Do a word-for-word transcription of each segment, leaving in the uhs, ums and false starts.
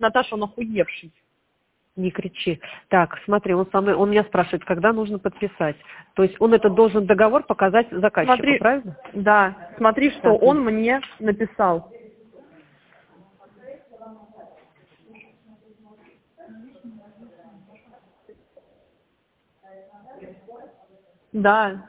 Наташа, он охуевший. Не кричи. Так, смотри, он, со мной, он меня спрашивает, когда нужно подписать. То есть он этот должен договор показать заказчику, Смотри, правильно? Да, смотри, что Так, он мне написал. Да.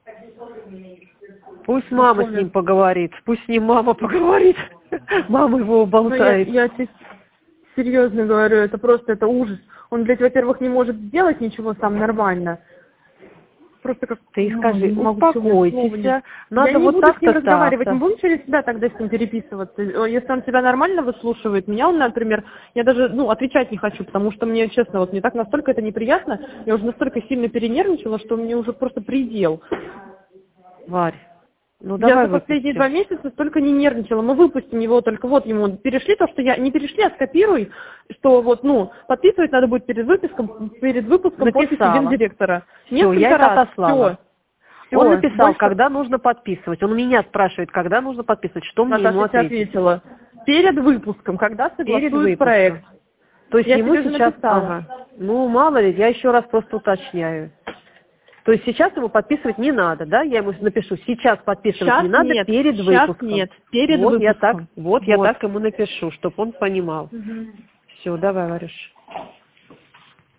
Пусть мама с ним поговорит, пусть с ним мама поговорит. Мама его болтает. Ну, я, я тебе серьезно говорю, это просто, это ужас. Он, блядь, во-первых, не может сделать ничего сам нормально. Просто как... Ты ну, скажи, не могу успокойтесь, надо я не вот буду с ним так-то разговаривать, так-то. мы будем через себя тогда с ним переписываться. Если он себя нормально выслушивает, меня он, например, я даже, ну, отвечать не хочу, потому что мне, честно, вот мне так настолько это неприятно, я уже настолько сильно перенервничала, что мне уже просто предел. Варь, ну Я давай за последние выпустим. два месяца столько не нервничала. Мы выпустим его, только вот ему перешли то, что я... Не перешли, а скопируй, что вот, ну, подписывать надо будет перед выпуском, перед выпуском подписи Написала. гендиректора. Все, я это отослала. Все. Он написал, Больше... когда нужно подписывать. Он меня спрашивает, когда нужно подписывать. Что мне ему Наташа тебе ответить? ответила. Перед выпуском, когда согласуют Перед выпуском. проект. То есть Я ему тебе же сейчас... написала. Ага. Ну, мало ли, я еще раз просто уточняю. То есть сейчас ему подписывать не надо, да? Я ему напишу, сейчас подписывать Сейчас не надо, нет, перед сейчас выпуском. нет, перед вот выпуском. Я так, вот, вот я так ему напишу, чтобы он понимал. Угу. Все, давай, Варюш.